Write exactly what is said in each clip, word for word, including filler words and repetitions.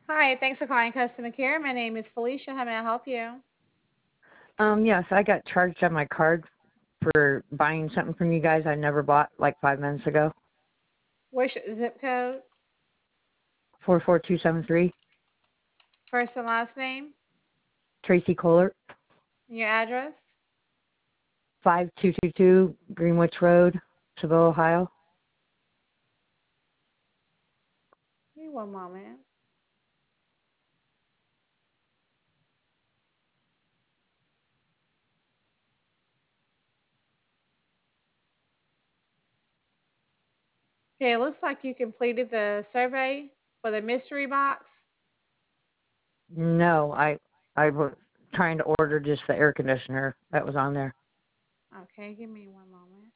Hi, thanks for calling customer care. My name is Felicia. How may I help you? Um, yes, I got charged on my card for buying something from you guys I never bought like five minutes ago. What's your zip code? Four four two seven three. First and last name? Tracy Kohler, Your address? five two two two Greenwich Road, Seville, Ohio. Give me one moment. Okay, it looks like you completed the survey for the mystery box. No, I I was trying to order just the air conditioner that was on there. Okay, give me one moment.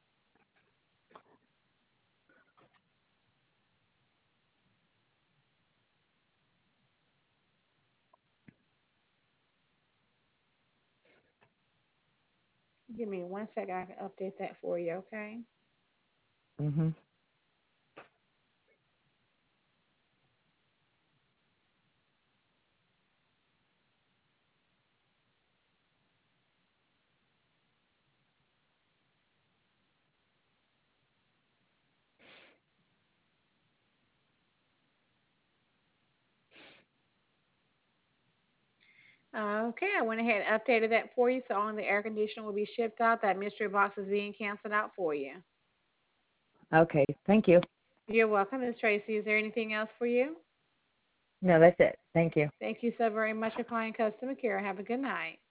Give me one second. I can update that for you, okay? Mhm. Uh, okay, I went ahead and updated that for you, so only the air conditioner will be shipped out. That mystery box is being canceled out for you. Okay, thank you. You're welcome, Miz Tracy. Is there anything else for you? No, that's it. Thank you. Thank you so very much for calling customer care. Have a good night.